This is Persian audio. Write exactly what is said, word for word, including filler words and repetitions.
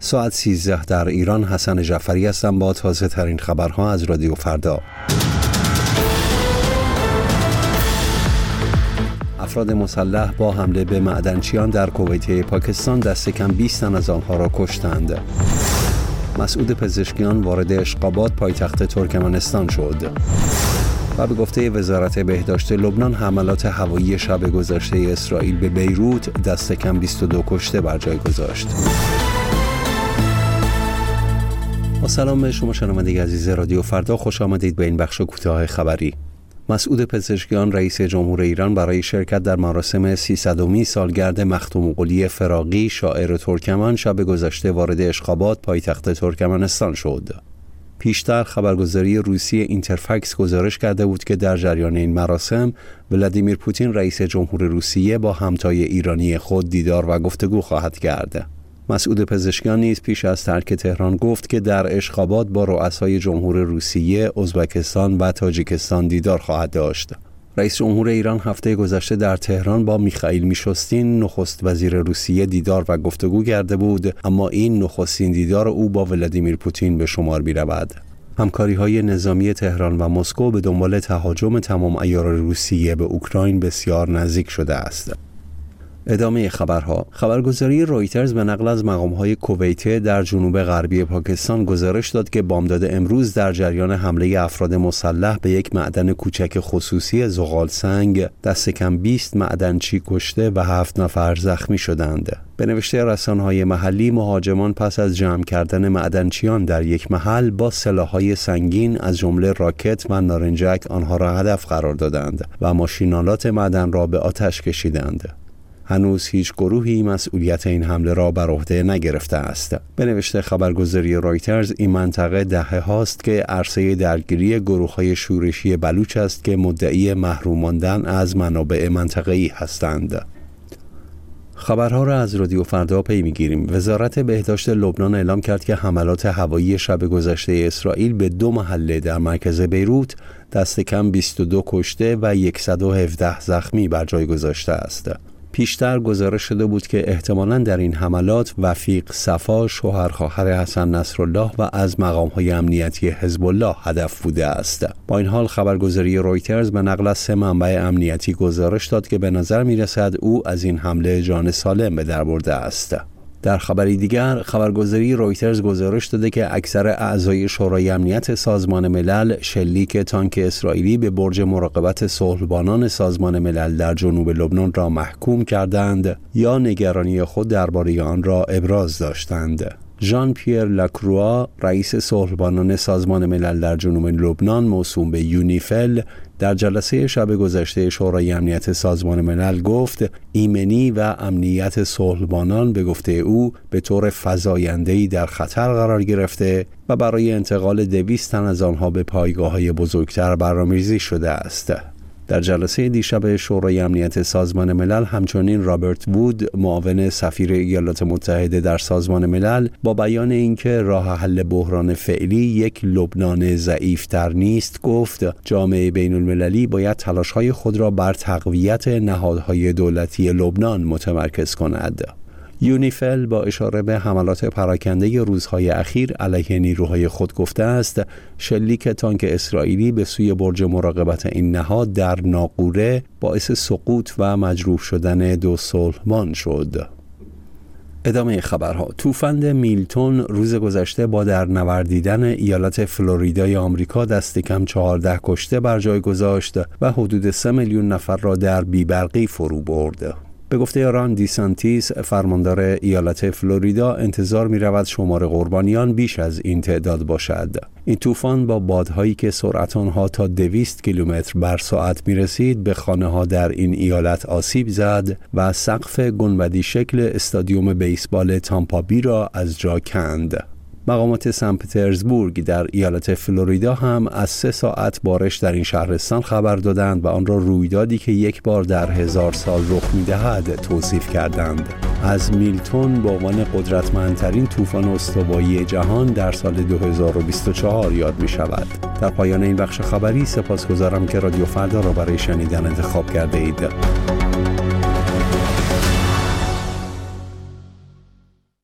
ساعت سیزده در ایران. حسن جعفری هستم با تازه ترین خبرها از رادیو فردا. افراد مسلح با حمله به معدنچیان در کویت پاکستان دست کم بیست تن از آنها را کشتند. مسعود پزشکیان وارد اشقاباد پایتخت ترکمنستان شد. و به گفته وزارت بهداشت لبنان حملات هوایی شب گذشته اسرائیل به بیروت دست کم بیست و دو کشته بر جای گذاشت. با سلام به شما شنونده عزیز رادیو فردا، خوش آمدید به این بخش کوتاه خبری. مسعود پزشکیان رئیس جمهور ایران برای شرکت در مراسم سیصدمین سالگرد مختوم قلی فراغی شاعر ترکمن شب گذشته وارد اشقاباد پایتخت ترکمنستان شد. پیشتر خبرگزاری روسی اینترفکس گزارش کرده بود که در جریان این مراسم ولادیمیر پوتین رئیس جمهور روسیه با همتای ایرانی خود دیدار و گفتگو خواهد کرد. مسعود پزشکیان نیز پیش از ترک تهران گفت که در اشقاباد با رؤسای جمهور روسیه، ازبکستان و تاجیکستان دیدار خواهد داشت. رئیس جمهور ایران هفته گذشته در تهران با میخائیل میشوستین نخست وزیر روسیه دیدار و گفتگو کرده بود، اما این نخستین دیدار او با ولادیمیر پوتین به شمار می‌رود. همکاری‌های نظامی تهران و مسکو به دنبال تهاجم تمام عیار روسیه به اوکراین بسیار نزدیک شده است. ادامه خبرها. خبرگزاری رویترز به نقل از مقام‌های کویت در جنوب غربی پاکستان گزارش داد که بامداد امروز در جریان حمله افراد مسلح به یک معدن کوچک خصوصی زغال سنگ دست کم بیست معدنچی کشته و هفت نفر زخمی شدند. به نوشته رسانه‌های محلی، مهاجمان پس از جمع کردن معدنچیان در یک محل با سلاح‌های سنگین از جمله راکت و نارنجک آنها را هدف قرار دادند و ماشین‌آلات معدن را به آتش کشیدند. هنوز هیچ گروهی مسئولیت این حمله را بر عهده نگرفته است. به نوشته خبرگزاری رویترز، این منطقه دهه هاست که عرصه درگیری گروه‌های شورشی بلوچ است که مدعی محروم ماندن از منابع منطقه‌ای هستند. خبرها را از رادیو فردا پی می‌گیریم. وزارت بهداشت لبنان اعلام کرد که حملات هوایی شب گذشته اسرائیل به دو محله در مرکز بیروت دست کم بیست و دو کشته و صد و هفده زخمی بر جای گذاشته است. پیشتر گزارش شده بود که احتمالاً در این حملات وفیق صفا شوهر خواهر حسن نصرالله و از مقام‌های امنیتی حزب الله هدف بوده است. با این حال خبرگزاری رویترز به نقل از سه منبع امنیتی گزارش داد که به نظر می‌رسد او از این حمله جان سالم به در برده است. در خبری دیگر، خبرگزاری رویترز گزارش داده که اکثر اعضای شورای امنیت سازمان ملل شلیک تانک اسرائیلی به برج مراقبت صلحبانان سازمان ملل در جنوب لبنان را محکوم کردند یا نگرانی خود درباره آن را ابراز داشتند. ژان پیر لاکروا، رئیس صلحبانان سازمان ملل در جنوب لبنان موسوم به یونیفل، در جلسه شب گذشته شورای امنیت سازمان ملل گفت ایمنی و امنیت صلحبانان به گفته او به طور فزاینده‌ای در خطر قرار گرفته و برای انتقال دویست تن از آنها به پایگاه‌های بزرگتر برنامه‌ریزی شده است. در جلسه دیشب شورای امنیت سازمان ملل همچنین رابرت وود، معاون سفیر ایالات متحده در سازمان ملل، با بیان اینکه راه حل بحران فعلی یک لبنان ضعیف‌تر نیست، گفت جامعه بین‌المللی باید تلاش‌های خود را بر تقویت نهادهای دولتی لبنان متمرکز کند. یونیفل با اشاره به حملات پراکنده روزهای اخیر علیه نیروهای خود گفته است شلیک تانک اسرائیلی به سوی برج مراقبت این نهاد در ناقوره باعث سقوط و مجروح شدن دو صلحبان شد. ادامه خبرها. طوفان میلتون روز گذشته با در نوردیدن ایالت فلوریدای آمریکا دست کم چهارده کشته بر جای گذاشت و حدود سه میلیون نفر را در بیبرقی فرو برد. به گفته ران دیسانتیس، فرماندار ایالت فلوریدا، انتظار می رود شمار قربانیان بیش از این تعداد باشد. این طوفان با بادهایی که سرعت آنها تا دویست کیلومتر بر ساعت می رسید به خانه ها در این ایالت آسیب زد و سقف گنبدی شکل استادیوم بیسبال تامپا بی را از جا کند. مقامات سن پترزبورگ در ایالت فلوریدا هم از سه ساعت بارش در این شهرستان خبر دادند و آن را رویدادی که یک بار در هزار سال رخ می‌دهد توصیف کردند. از میلتون به عنوان قدرتمندترین طوفان استوایی جهان در سال دو هزار و بیست و چهار یاد می‌شود. در پایان این بخش خبری سپاسگزارم که رادیو فردا را برای شنیدن انتخاب کرده اید.